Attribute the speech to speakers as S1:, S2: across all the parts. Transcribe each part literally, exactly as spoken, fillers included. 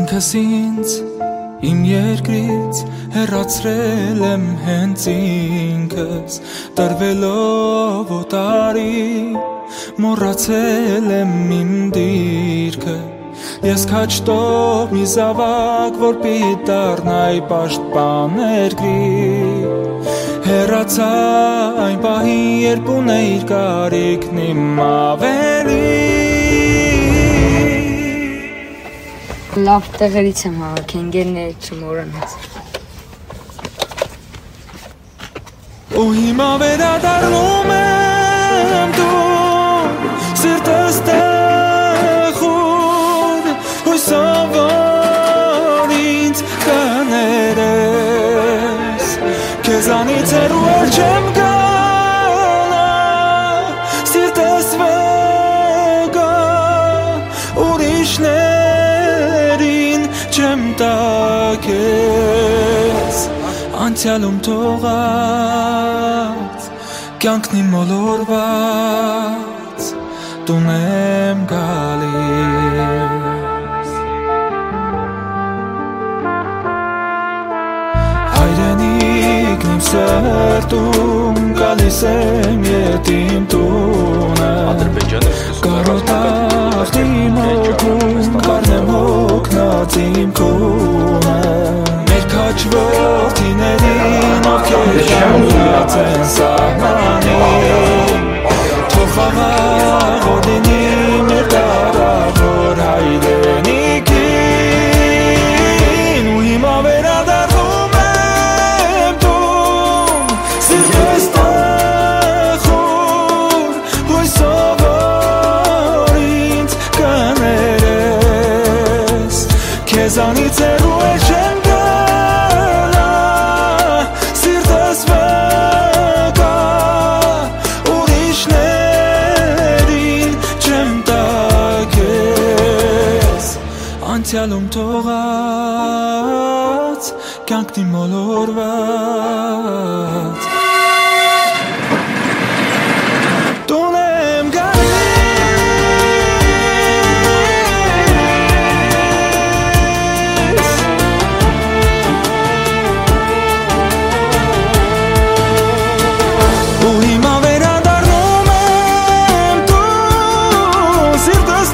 S1: ինքս ինձ իմ երկրից հեռացրել եմ հենց ինքս տրվելով օտարի մոռացել եմ իմ դիրքը ես քաչտով մի զավակ որ պիտի դառնայի պաշտպան երկրի հեռացա այն պահին երբ ունեիր կարիքն իմ ավելի
S2: Լավ տեղերից եմ հավաք, ընկերներից չմոռանաց
S1: Ու հիմա վերադառնում եմ դու սիրտս տխուր հույսով որ ինձ կներես քեզանից հեռու էլ չեմ գնա սիրտս վկա ուրիշներին չեմ տակես անցյալում թողած կյանքն իմ մոլորված տուն եմ գալիս հայրենիքն իմ սրտում գալիս եմ ետ իմ տունը կարոտախտ իմ օգում կարնեմ հոգնած իմ քունը Քաչ որդիներին ովքեր ժամված են սահմանին Թող խաղաղ լինի մեր տարավոր հայրենիքին Ու հիմա վերադառնում եմ տուն սիրտս տխուր հույսով որ ինձ կներես Քեզանից հեռու էլ չեմ Անցյալում թողած կյանքն իմ մոլորված Տուն եմ գալիս Ու հիմա վերադառնում եմ տուն սիրտս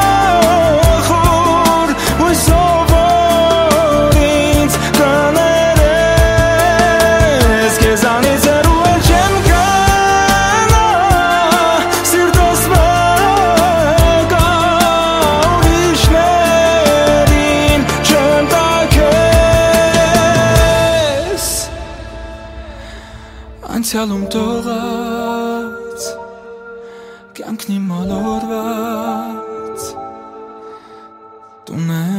S1: Անցյալում թողած կյանքն իմ մոլորված տուն